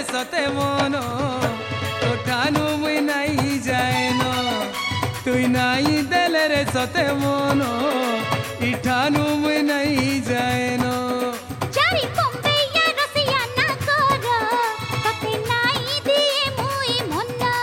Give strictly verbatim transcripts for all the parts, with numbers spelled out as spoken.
रे सते मनो तोठानु मुई नहीं जाएनो तुई नहीं देले रे सते मनो इठानु मुई नहीं जाएनो चारी बॉम्बे या रसिया ना करो तते नहीं दिए मुई मन्ना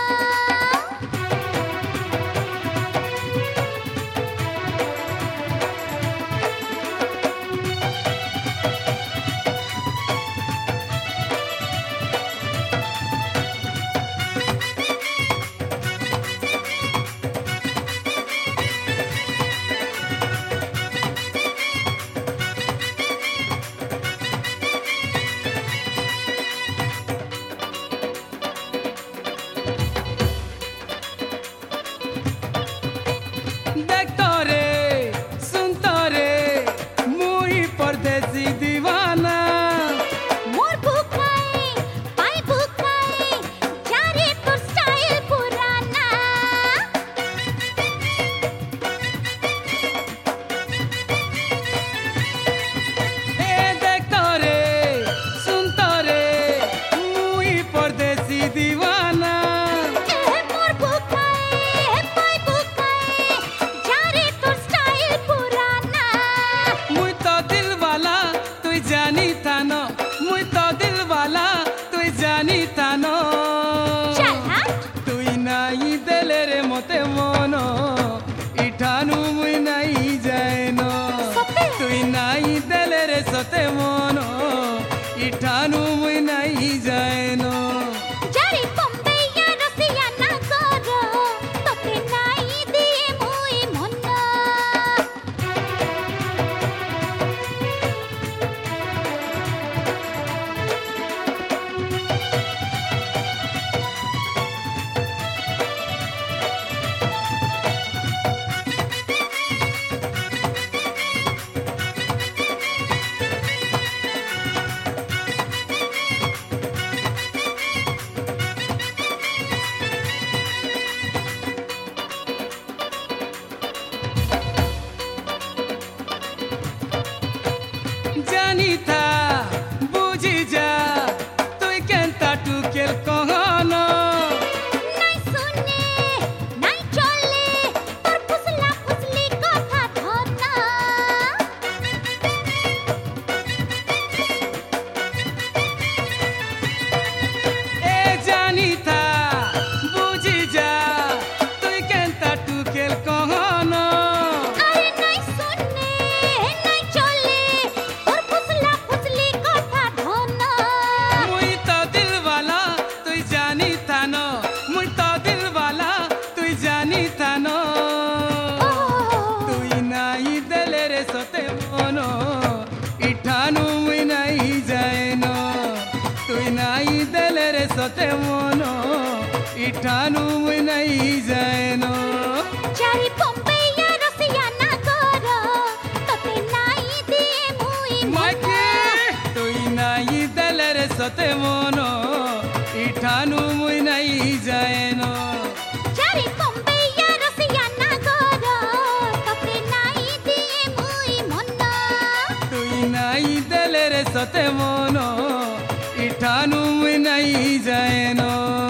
मते मनो इठानु मुई नहीं जाएनो तुई नहीं देले रे सते मनो इठानु मुई नहीं जाएनो चारी बॉम्बे या रसिया ना करो तते नहीं दिए मुई मन्ना जानी था बुझी जा तुई केनता टुकेल कहनो नहीं सुने नहीं चले तोर फुसला फुसली कथा धरना ए जानी था बुझी जा तुई केनता टुकेल कहनो अरे नहीं सुने नहीं चले तोर फुसला फुसली कथा धरना मुई तो दिल वाला तुई जानी था नो मुई तो दिल वाला तुई जानी था नो तुई नहीं देले रे सते मनो इठानु मुई नहीं जाएनो तुई नहीं देले रे सते मनो इठानु मुई नहीं जाएनो चारी बॉम्बे या रसिया ना करो तते नहीं दिए मुई माके तुई नहीं देले रे सते मनो इठानु मुई नहीं जाएनो चारी बॉम्बे या रसिया ना करो तते नहीं दिए मुई मन्ना तुई नहीं देले रे सते मनो इठानु मुई नहीं जाएनो।